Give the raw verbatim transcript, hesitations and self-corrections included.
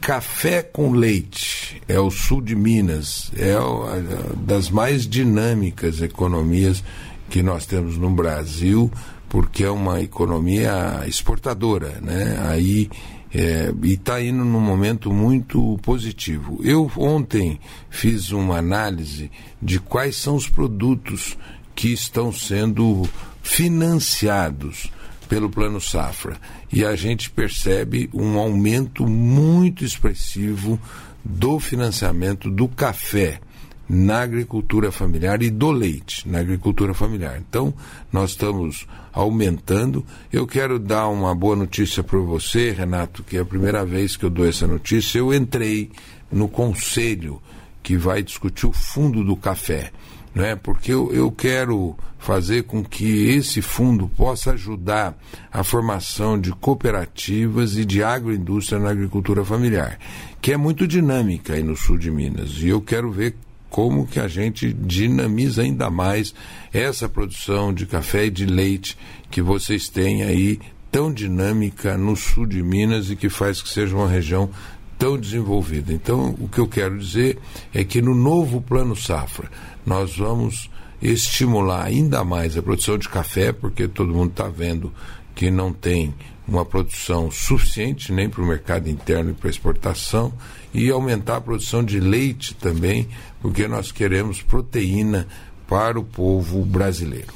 café com leite, é o sul de Minas, é uma das mais dinâmicas economias que nós temos no Brasil, porque é uma economia exportadora, né? Aí, é, e está indo num momento muito positivo. Eu ontem fiz uma análise de quais são os produtos que estão sendo financiados pelo Plano Safra, e a gente percebe um aumento muito expressivo do financiamento do café na agricultura familiar e do leite na agricultura familiar. Então, nós estamos aumentando. Eu quero dar uma boa notícia para você, Renato, que é a primeira vez que eu dou essa notícia. Eu entrei no conselho que vai discutir o fundo do café, não é? Porque eu, eu quero fazer com que esse fundo possa ajudar a formação de cooperativas e de agroindústria na agricultura familiar, que é muito dinâmica aí no sul de Minas, e eu quero ver como que a gente dinamiza ainda mais essa produção de café e de leite que vocês têm aí, tão dinâmica no sul de Minas, e que faz que seja uma região tão desenvolvida. Então, o que eu quero dizer é que no novo Plano Safra nós vamos estimular ainda mais a produção de café, porque todo mundo está vendo que não tem uma produção suficiente nem para o mercado interno e para exportação, e aumentar a produção de leite também, porque nós queremos proteína para o povo brasileiro.